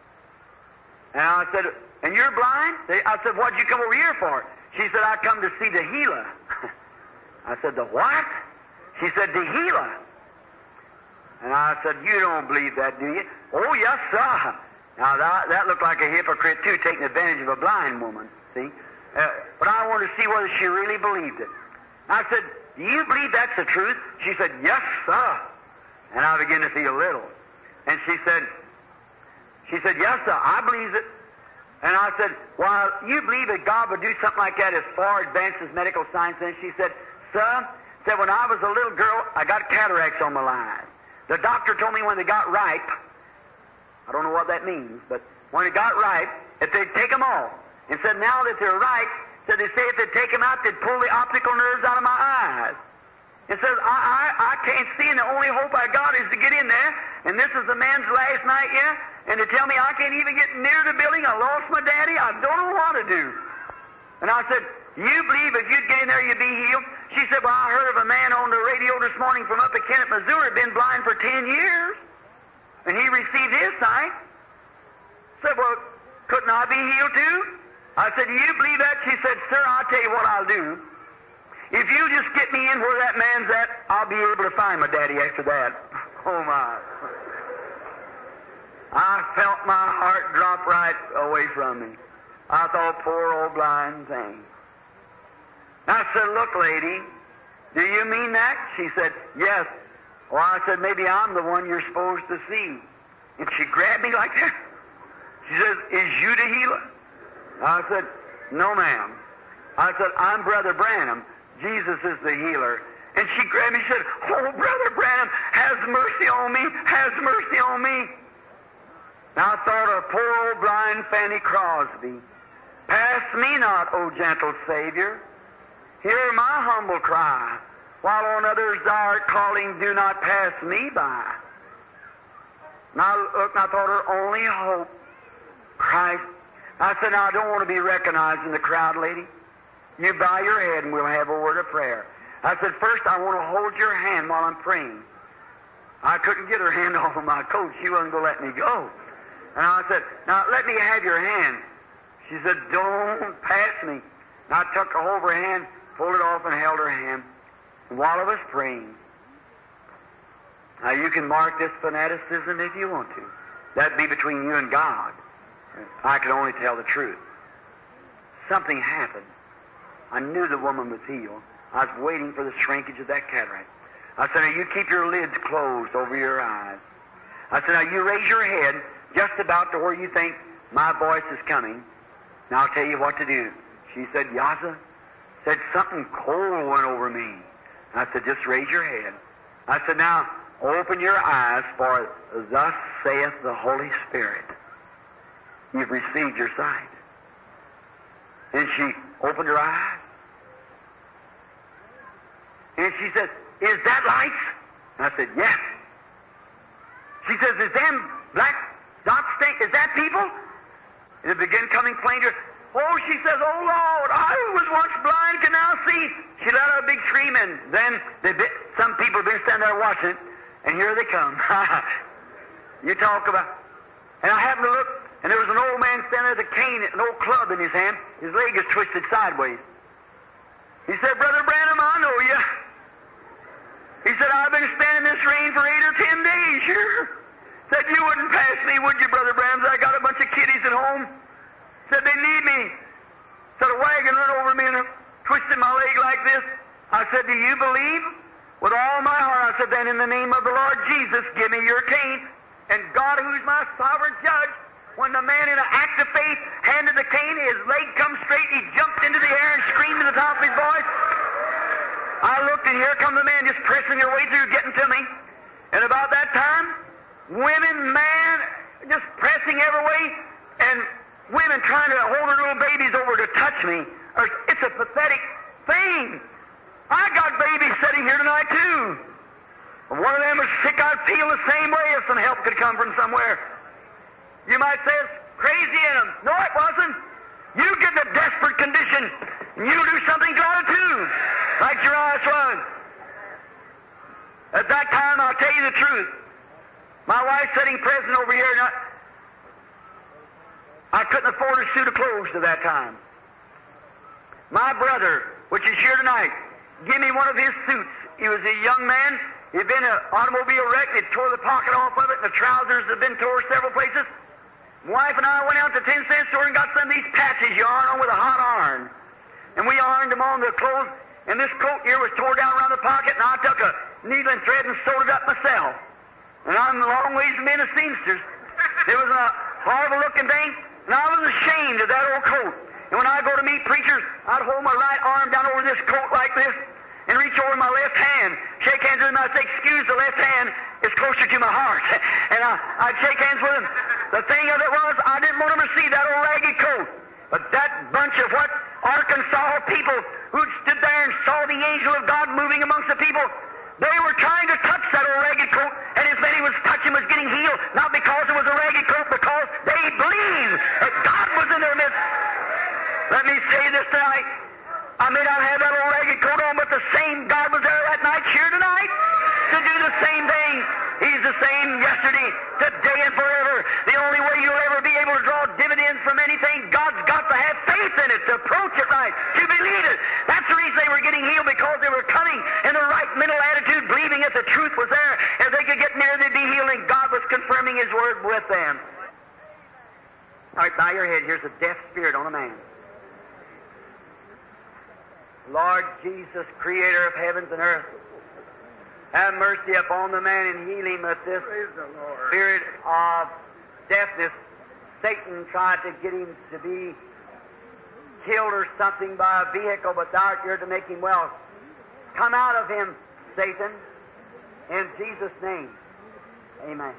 And I said, "And you're blind?" I said, "What'd you come over here for?" She said, "I come to see the healer." I said, "The what?" She said, "The healer." And I said, "You don't believe that, do you?" "Oh, yes, sir." Now, that, that looked like a hypocrite, too, taking advantage of a blind woman, see? Uh, but I wanted to see whether she really believed it. I said, "Do you believe that's the truth?" She said, "Yes, sir." And I began to feel little. And she said, she said, "Yes, sir, I believe it." And I said, "Well, you believe that God would do something like that as far advanced as medical science?" And she said, "Sir," said, "when I was a little girl, I got cataracts on my eyes. The doctor told me when they got ripe," I don't know what that means, but when it got ripe, if they'd take them off. And said, now that they're ripe, said they say if they'd take them out, they'd pull the optical nerves out of my eyes. It says, I, I, I can't see, and the only hope I got is to get in there. And this is the man's last night here, and to tell me I can't even get near the building, I lost my daddy, I don't know what to do. And I said, "You believe if you'd get in there, you'd be healed?" She said, "Well, I heard of a man on the radio this morning from up at Kennett, Missouri, been blind for ten years, and he received his sight." I said, "Well, couldn't I be healed too?" I said, "Do you believe that?" She said, "Sir, I'll tell you what I'll do. If you just get me in where that man's at, I'll be able to find my daddy after that." Oh, my. I felt my heart drop right away from me. I thought, poor old blind thing. I said, "Look, lady, do you mean that?" She said, "Yes." Well, I said, "Maybe I'm the one you're supposed to see." And she grabbed me like that. She says, "Is you the healer?" I said, "No, ma'am." I said, "I'm Brother Branham. Jesus is the healer." And she grabbed me and said, "Oh, Brother Branham, has mercy on me, has mercy on me." Now I thought of poor old blind Fanny Crosby. "Pass me not, O gentle Savior. Hear my humble cry. While on others thou art calling, do not pass me by." Now look, I thought her only hope, Christ. I said, "Now I don't want to be recognized in the crowd, lady. You bow your head and we'll have a word of prayer." I said, "First I want to hold your hand while I'm praying." I couldn't get her hand off of my coat. She wasn't going to let me go. And I said, "Now let me have your hand." She said, "Don't pass me." And I took her over her hand, pulled it off, and held her hand. And while I was praying, now you can mark this fanaticism if you want to. That'd be between you and God. I could only tell the truth. Something happened. I knew the woman was healed. I was waiting for the shrinkage of that cataract. I said, "Now you keep your lids closed over your eyes." I said, "Now you raise your head just about to where you think my voice is coming. Now I'll tell you what to do." She said, "Yassa," said, "something cold went over me." I said, "Just raise your head." I said, "Now open your eyes, for thus saith the Holy Spirit. You've received your sight." And she opened her eyes. And she said, "Is that lights?" And I said, "Yes." She says, "Is them black dots thing, is that people?" And it began coming plain to her. "Oh," she says, "Oh, Lord, I who was once blind can now see." She let out a big scream, and then they been, some people have been standing there watching it, and here they come. You talk about... And I happened to look, and there was an old man standing there with a cane, an old club in his hand. His leg is twisted sideways. He said, "Brother Branham, I know you." He said, "I've been standing in this rain for eight or ten days," sure? Said, you wouldn't pass me, would you, Brother Branham? I got a bunch of kiddies at home. Said, they need me. Said, a wagon run over me and twisted my leg like this. I said, do you believe? With all my heart, I said, then in the name of the Lord Jesus, give me your cane. And God, who's my sovereign judge, when the man in an act of faith handed the cane, his leg come straight, he jumped into the air and screamed at the top of his voice. I looked, and here come the man just pressing their way through, getting to me. And about that time, women, man, just pressing every way, and women trying to hold their little babies over to touch me. It's a pathetic thing. I got babies sitting here tonight, too. If one of them was sick, I'd feel the same way if some help could come from somewhere. You might say it's crazy in them. No, it wasn't. You get in a desperate condition, and you'll do something to it, too, like Jairus was. At that time, I'll tell you the truth. My wife sitting present over here, and I, I couldn't afford a suit of clothes to that time. My brother, which is here tonight, give me one of his suits. He was a young man. He'd been in an automobile wreck. He tore the pocket off of it, and the trousers had been tore several places. My wife and I went out to the ten cent store and got some of these patches yarn on with a hot iron. And we ironed them on the clothes, and this coat here was tore down around the pocket, and I took a needle and thread and sewed it up myself. And I'm a long ways from being a seamstress. It was a horrible-looking thing, and I was ashamed of that old coat. And when I go to meet preachers, I'd hold my right arm down over this coat like this and reach over my left hand, shake hands with him. I'd say, excuse the left hand, it's closer to my heart. And I, I'd shake hands with him. The thing of it was, I didn't want him to see that old ragged coat. But that bunch of what Arkansas people who'd stood there and saw the angel of God moving amongst the people, they were trying to touch that old ragged coat, and as many was touching was getting healed, not because it was a ragged coat, because they believed that God was in their midst. Let me say this tonight. I may not have that old ragged coat on, but the same God was there that night, here tonight, to do the same thing. He's the same yesterday, today, and forever. The only way you'll ever be able to draw dividends from anything, God's got to have faith in it, to approach it right, to believe it. That's the reason they were getting healed, because they were coming in the right mental attitude, believing that the truth was there. If they could get near, they'd be healed, and God was confirming His Word with them. All right, bow your head. Here's a deaf spirit on a man. Lord Jesus, Creator of heavens and earth, have mercy upon the man and heal him with this spirit of deafness. Satan tried to get him to be killed or something by a vehicle, but thou art here to make him well. Come out of him, Satan, in Jesus' name. Amen.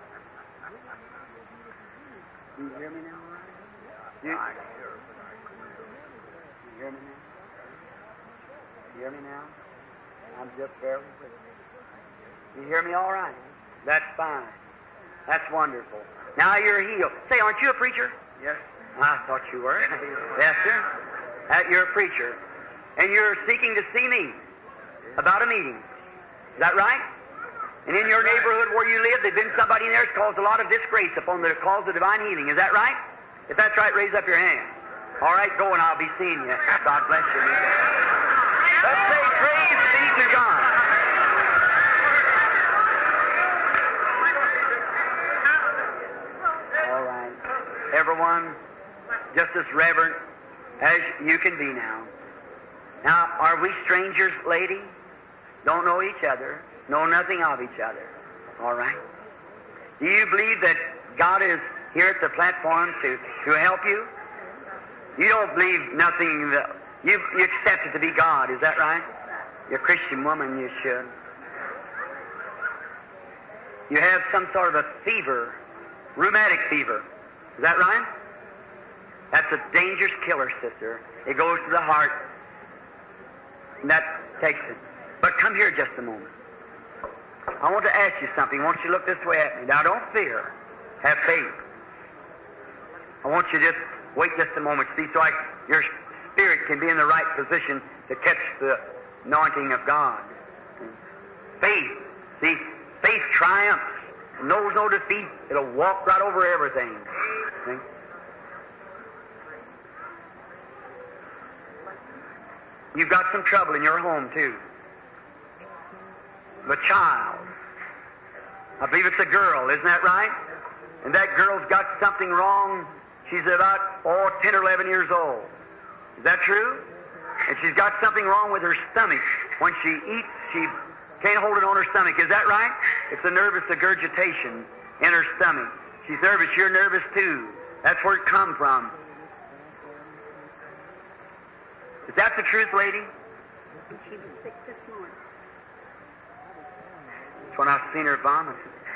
Do you hear me now? Do you, do you hear me now? You hear me now? I'm just barely with you. You hear me all right? That's fine. That's wonderful. Now you're healed. Say, aren't you a preacher? Yes. I thought you were. Yes, sir. Uh, you're a preacher. And you're seeking to see me about a meeting. Is that right? And in your neighborhood where you live, there's been somebody in there that's caused a lot of disgrace upon the cause of divine healing. Is that right? If that's right, raise up your hand. All right, go and I'll be seeing you. God bless you. Let's say praise be to God. All right. Everyone, just as reverent as you can be now. Now, are we strangers, lady? Don't know each other. Know nothing of each other. All right. Do you believe that God is here at the platform to, to help you? You don't believe nothing that... You, you accept it to be God, is that right? You're a Christian woman, you should. You have some sort of a fever, rheumatic fever. Is that right? That's a dangerous killer, sister. It goes to the heart, and that takes it. But come here just a moment. I want to ask you something. I want you to look this way at me. Now, don't fear. Have faith. I want you to just wait just a moment, see, so I, your spirit can be in the right position to catch the anointing of God. Faith. See, faith triumphs. It knows no defeat. It'll walk right over everything. See? You've got some trouble in your home, too. The child. I believe it's a girl, isn't that right? And that girl's got something wrong. She's about, oh, ten or eleven years old. Is that true? And she's got something wrong with her stomach. When she eats, she can't hold it on her stomach. Is that right? It's a nervous regurgitation in her stomach. She's nervous. You're nervous too. That's where it come from. Is that the truth, lady? She was sick this morning. That's when I've seen her vomit.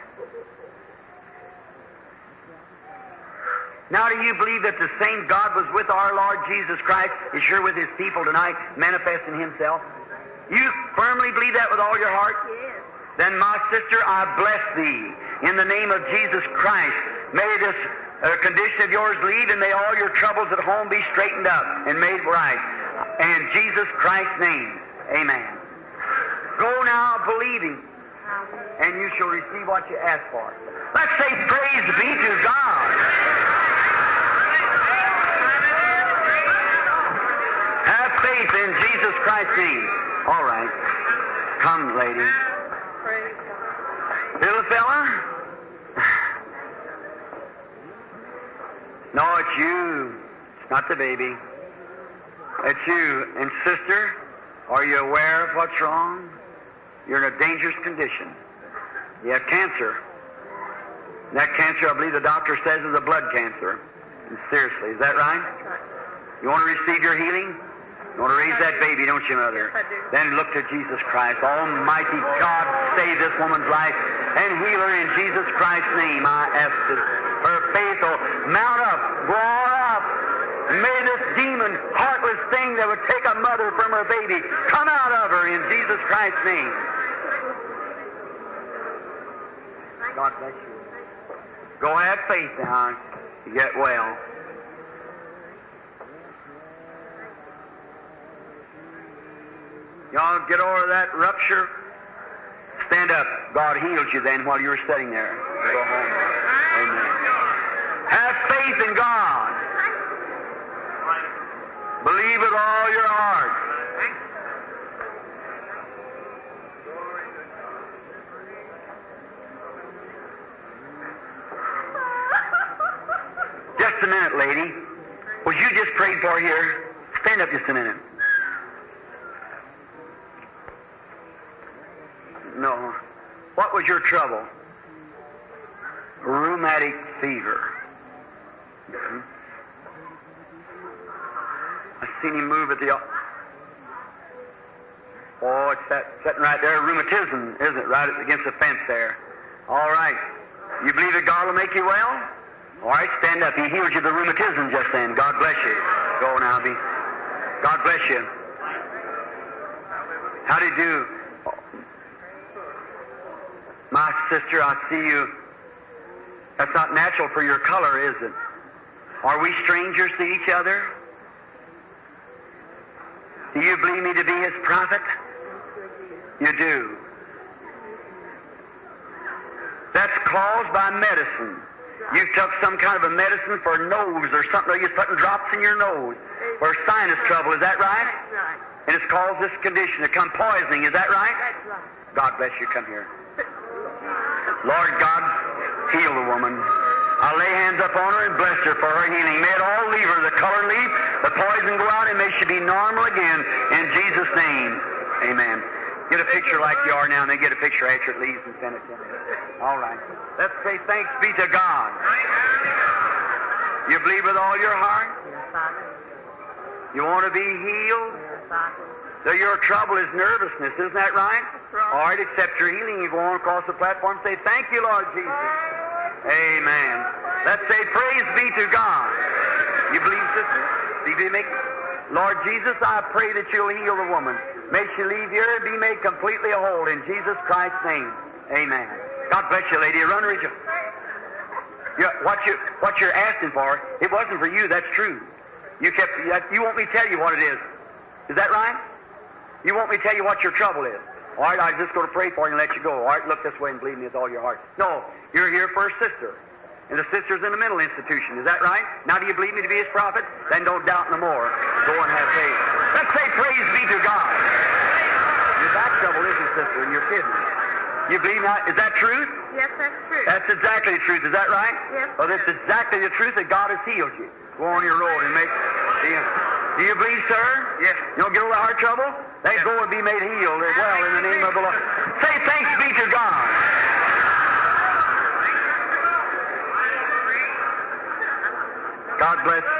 Now, do you believe that the same God was with our Lord Jesus Christ is sure with His people tonight, manifesting Himself? You firmly believe that with all your heart? Yes. Then, my sister, I bless thee in the name of Jesus Christ. May this uh, condition of yours leave, and may all your troubles at home be straightened up and made right. In Jesus Christ's name, amen. Go now believing, and you shall receive what you ask for. Let's say praise be to God. Have faith in Jesus Christ's name. All right. Come, lady. Little fella? No, it's you. It's not the baby. It's you. And sister, are you aware of what's wrong? You're in a dangerous condition. You have cancer. And that cancer, I believe the doctor says, is a blood cancer. And seriously, is that right? You want to receive your healing? You want to raise that baby, don't you, Mother? Yes, I do. Then look to Jesus Christ. Almighty God, save this woman's life and heal her in Jesus Christ's name. I ask it. Her faith will mount up, go on up. May this demon, heartless thing that would take a mother from her baby, come out of her in Jesus Christ's name. God bless you. Go have faith now. You get well. Y'all get over that rupture. Stand up. God healed you then while you were sitting there. Go home. Amen. Have faith in God. Believe with all your heart. Just a minute, lady. Was you just prayed for here? Stand up just a minute. No. What was your trouble? Rheumatic fever. Mm-hmm. I seen him move at the... Oh, it's that sitting right there. Rheumatism, isn't it? Right against the fence there. All right. You believe that God will make you well? All right, stand up. He healed you of the rheumatism just then. God bless you. Go now, be. God bless you. How do you do? My sister, I see you. That's not natural for your color, is it? Are we strangers to each other? Do you believe me to be His prophet? You do. That's caused by medicine. You took some kind of a medicine for nose or something. You're putting drops in your nose for sinus trouble. Is that right? That's right. And it's caused this condition to come poisoning. Is that right? That's right. God bless you. Come here. Lord God, heal the woman. I lay hands upon her and bless her for her healing. May it all leave her, the color leave, the poison go out, and may she be normal again in Jesus' name. Amen. Get a picture like you are now, and then get a picture after it leaves and send it to me. All right. Let's say thanks be to God. You believe with all your heart? Yes, Father. You want to be healed? Yes, Father. So your trouble is nervousness, isn't that right? That's right. All right, accept your healing. You go on across the platform and say, thank you, Lord Jesus. Amen. Let's say, praise be to God. You believe, sister? Do you make... Lord Jesus, I pray that you'll heal the woman. May she leave here and be made completely whole in Jesus Christ's name. Amen. God bless you, lady. Run, reach. You, what, you, what you're asking for, it wasn't for you, that's true. You kept. You want me to tell you what it is. Is that right? You want me to tell you what your trouble is. All right, I'm just going to pray for you and let you go. All right, look this way and believe me with all your heart. No, you're here for a sister. And the sister's in a mental institution. Is that right? Now do you believe me to be His prophet? Then don't doubt no more. Go and have faith. Let's say praise be to God. Your back trouble isn't, sister, and your kidney. You believe that? Is that truth? Yes, that's true. That's exactly the truth. Is that right? Yes. Well, that's exactly the truth that God has healed you. Go on your road and make... Do you, do you believe, sir? Yes. You don't get over heart trouble? Let Yes. go and be made healed as well in the name of the Lord. Say thanks be to God. God bless you.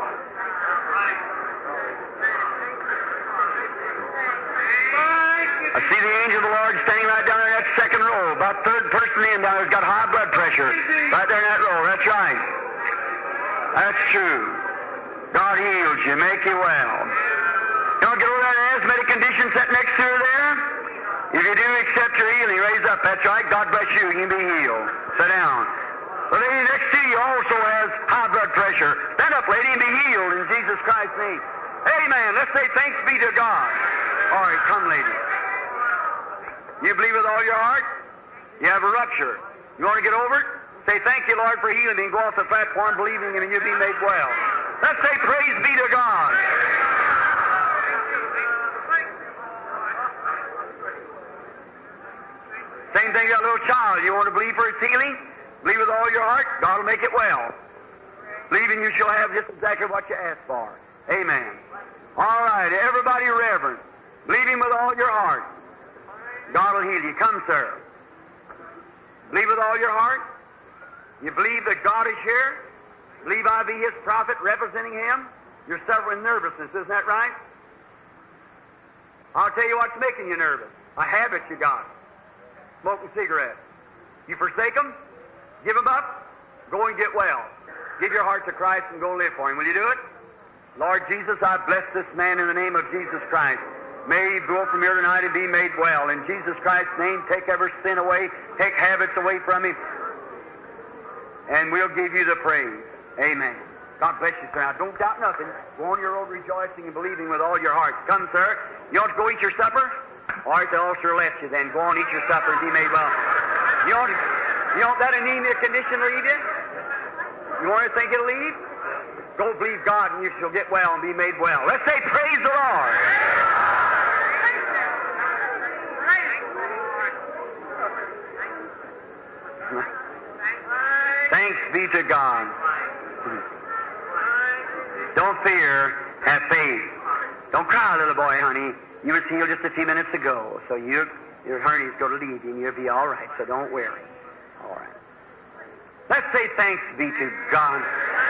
I see the angel of the Lord standing right down there in that second row. About third person in down there's got high blood pressure. Right there in that row. That's right. That's true. God heals you, make you well. You don't get over that asthmatic condition sitting next to her there? If you do accept your healing, raise up. That's right. God bless you. You can be healed. Sit down. The lady next to you also has high blood pressure. Stand up, lady, and be healed in Jesus Christ's name. Amen. Let's say thanks be to God. All right, come, lady. You believe with all your heart? You have a rupture. You want to get over it? Say, thank you, Lord, for healing me, and go off the platform believing and you'll be made well. Let's say, praise be to God. Same thing, that little child. You want to believe for its healing? Believe with all your heart. God will make it well. Believing you shall have just exactly what you asked for. Amen. All right, everybody reverent. Believing with all your heart. God will heal you. Come, sir. Believe with all your heart. You believe that God is here. Believe I be His prophet representing Him. You're suffering nervousness, isn't that right? I'll tell you what's making you nervous. A habit you got. Smoking cigarettes. You forsake them, give them up, go and get well. Give your heart to Christ and go live for Him. Will you do it? Lord Jesus, I bless this man in the name of Jesus Christ. May he go from here tonight and be made well. In Jesus Christ's name, take every sin away, take habits away from him, and we'll give you the praise. Amen. God bless you, sir. Now, don't doubt nothing. Go on your road rejoicing and believing with all your heart. Come, sir. You want to go eat your supper? All right, the ulcer left you then. Go on, eat your supper and be made well. You want, you want that anemia condition to leave you? You want to think it'll leave? Go believe God and you shall get well and be made well. Let's say, praise the Lord. Thanks be to God. Don't fear, have faith. Don't cry, little boy, honey. You was healed just a few minutes ago, so you, your hernia's going to leave you and you'll be all right, so don't worry. All right. Let's say thanks be to God.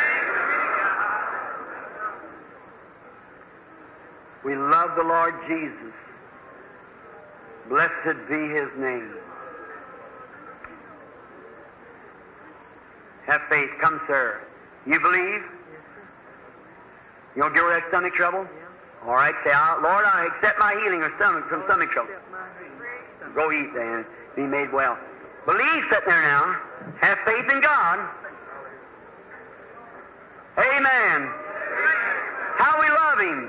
We love the Lord Jesus. Blessed be His name. Have faith. Come, sir. You believe? You don't get over that stomach trouble? All right. Say, Lord, I accept my healing of stomach, from stomach trouble. Go eat then. Be made well. Believe, sit there now. Have faith in God. Amen. How we love Him.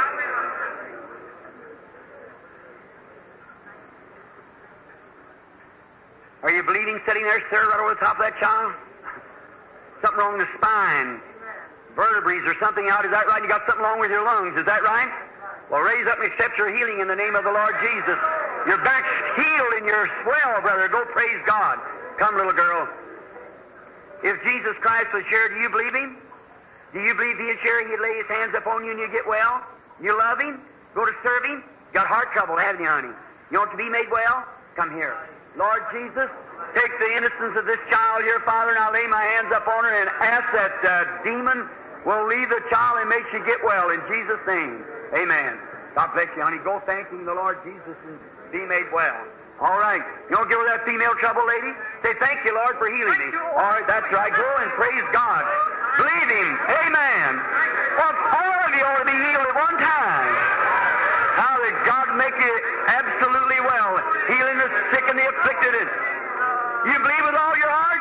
Are you bleeding sitting there, sir, right over the top of that child? Something wrong with the spine, vertebrae or something out. Is that right? You got something wrong with your lungs. Is that right? Well, raise up and accept your healing in the name of the Lord Jesus. Your back's healed and you're swell, brother. Go praise God. Come, little girl. If Jesus Christ was here, do you believe Him? Do you believe He is here? He'd lay His hands upon you and you get well? You love Him? Go to serve Him? Got heart trouble, haven't you, honey? You want to be made well? Come here. Lord Jesus, take the innocence of this child here, Father, and I'll lay my hands up on her and ask that uh, demon will leave the child and make she get well in Jesus' name. Amen. God bless you, honey. Go thanking the Lord Jesus and be made well. All right. You don't get with that female trouble, lady? Say, thank you, Lord, for healing me. All right, that's right. Go and praise God. Believe Him. Amen. Well, all of you ought to be healed at one time. How did God make you absolutely well, healing the sick and the afflicted? You believe with all your heart?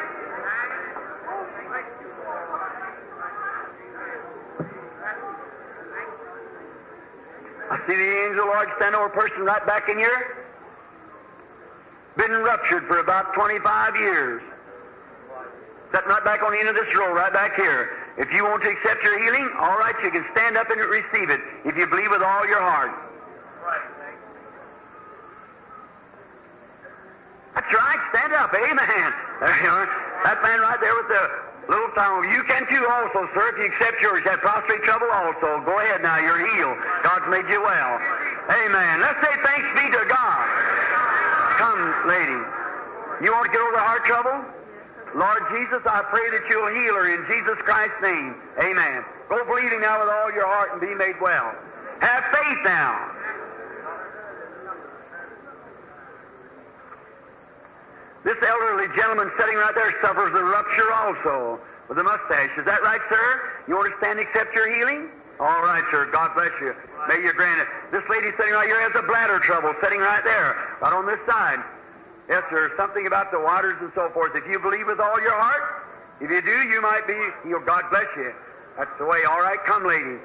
I see the angel Lord stand over a person right back in here. Been ruptured for about twenty-five years. Sitting right back on the end of this row, right back here. If you want to accept your healing, all right, you can stand up and receive it if you believe with all your heart. That's right. Stand up. Amen. There you are. That man right there with the little thumb. You can too also, sir, if you accept yours. You have prostrate trouble also. Go ahead now. You're healed. God's made you well. Amen. Let's say thanks be to God. Come, lady. You want to get over heart trouble? Lord Jesus, I pray that you'll heal her in Jesus Christ's name. Amen. Go believing now with all your heart and be made well. Have faith now. This elderly gentleman sitting right there suffers a rupture also with a mustache. Is that right, sir? You understand and accept your healing? All right, sir. God bless you. May you grant it. This lady sitting right here has a bladder trouble sitting right there, right on this side. Yes, sir. Something about the waters and so forth. If you believe with all your heart, if you do, you might be healed. God bless you. That's the way. All right, come, lady.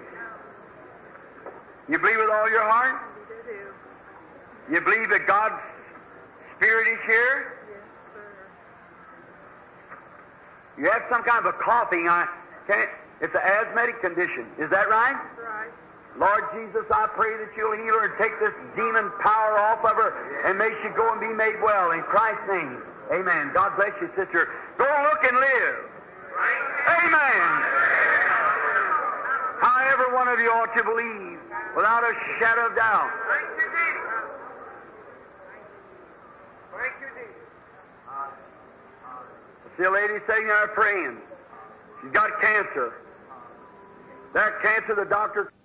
You believe with all your heart? You believe that God's Spirit is here? You have some kind of a coughing. I can't. It's an asthmatic condition. Is that right? That's right. Lord Jesus, I pray that you'll heal her and take this demon power off of her and may she go and be made well in Christ's name. Amen. God bless you, sister. Go look and live. Amen. However one of you ought to believe without a shadow of doubt. Thank you, Jesus. Thank you, Jesus. See a lady sitting there praying. She's got cancer. That cancer, the doctor